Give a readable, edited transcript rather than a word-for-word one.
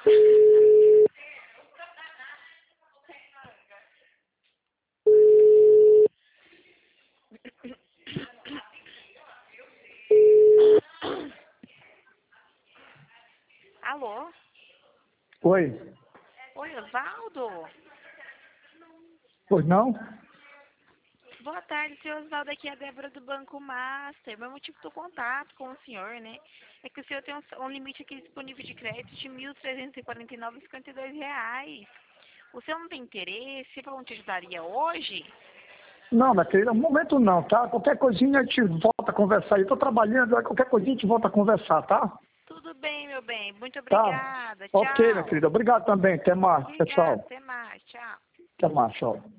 Alô? Oi. Oi, Osvaldo? Pois não? Boa tarde, senhor Osvaldo. Aqui é a Débora do Banco Master. Meu motivo do contato com o senhor, né? É que o senhor tem um limite aqui disponível de crédito de R$ 1.349,52. O senhor não tem interesse? Eu não te ajudaria hoje? Não, minha querida, no momento não, tá? Qualquer coisinha a gente volta a conversar. Eu tô trabalhando, qualquer coisinha a gente volta a conversar, tá? Tudo bem, meu bem. Muito Tá? obrigada. Ok, minha Tchau. querida. Obrigado também. Até mais. Obrigada. Tchau. Até mais. Tchau. Até mais, tchau.